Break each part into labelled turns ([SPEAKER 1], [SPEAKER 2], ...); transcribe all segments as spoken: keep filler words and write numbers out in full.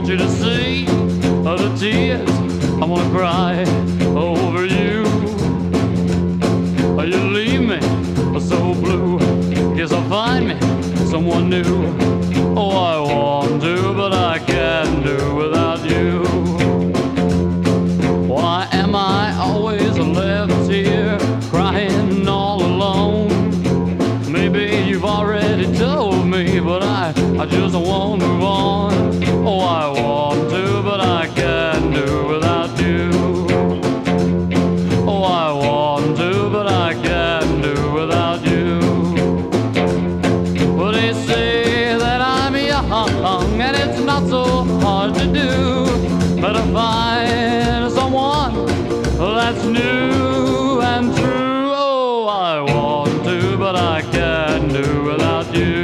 [SPEAKER 1] want you to see uh, the tears I wanna cry over you. Uh, you leave me uh, so blue. Guess I'll find me someone new. Oh, I want to, but I can't do without you. Why am I always left here crying all alone? Maybe you've already told me, but I, I just won't move on. Oh, I want to, but I can't do without you. Oh, I want to, but I can't do without you. Well, they say that I'm young and it's not so hard to do, but to find someone that's new and true. Oh, I want to, but I can't do without you.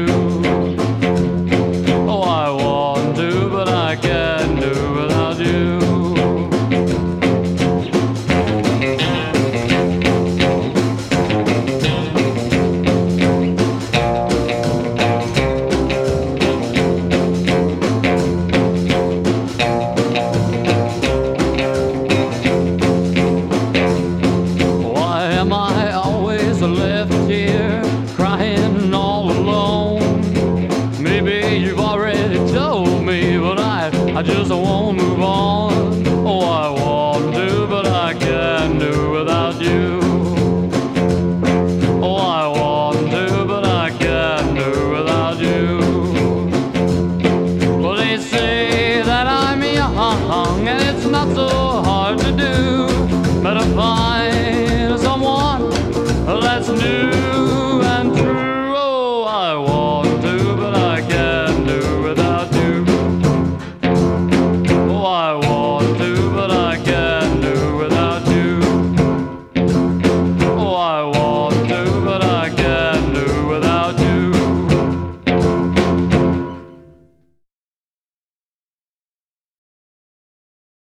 [SPEAKER 1] Oh, I want to, but I can't do without you. Left here crying all alone. Maybe you've already told me, but I, I just won't move on. Oh, I want to, but I can't do without you. Oh, I want to, but I can't do without you. Well, they say that I'm young and it's not so